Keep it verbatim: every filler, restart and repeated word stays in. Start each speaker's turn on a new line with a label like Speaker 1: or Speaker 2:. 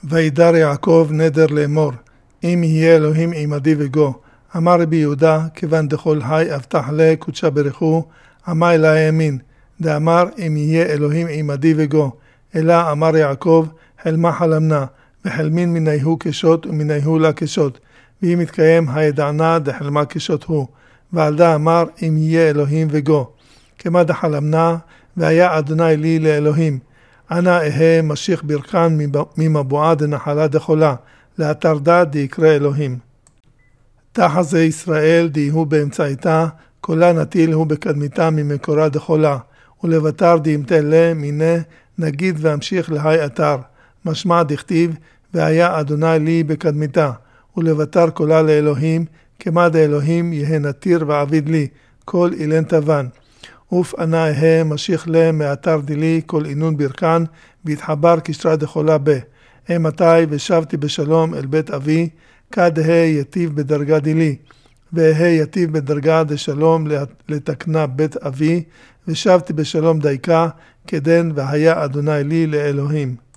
Speaker 1: וידר יעקב נדר לאמור, אם יהיה אלוהים עמדי וגו. אמר רבי יהודה, כיוון דכל היי אבטח לה קודשה ברכו, עמי לה האמין. דאמר, אם יהיה אלוהים עמדי וגו. אלא אמר יעקב, חלמה חלמנה, וחלמין מניהו קשות ומניהו לה קשות. ואם יתקיים הידענה דחלמה קשות הוא. ועלדה אמר, אם יהיה אלוהים וגו. כמה דחלמנה, והיה אדוני לי לאלוהים. אנא אהה משיך ברכן ממבואה דנחלה דחולה, לאתר דה דיקרא אלוהים. תחזה ישראל דיהו באמצעיתה, כולה נטיל הוא בקדמיתה ממקורה דחולה, ולבטר דימתה לה מיני נגיד והמשיך להי אתר, משמע דכתיב, והיה אדוני לי בקדמיתה, ולבטר כולה לאלוהים, כמה דאלוהים יהא נתיר ועביד לי, כל אילן תבן. אוף אנא אהה משיך לה מאתר דילי כל אינון ברכן, והתחבר קשרה דחולה בה. אמתי ושבתי בשלום אל בית אבי, כד ה' יטיב בדרגה דילי, וה' יטיב בדרגה דשלום לתקנה בית אבי, ושבתי בשלום דייקה, כדן והיה אדוני לי לאלוהים.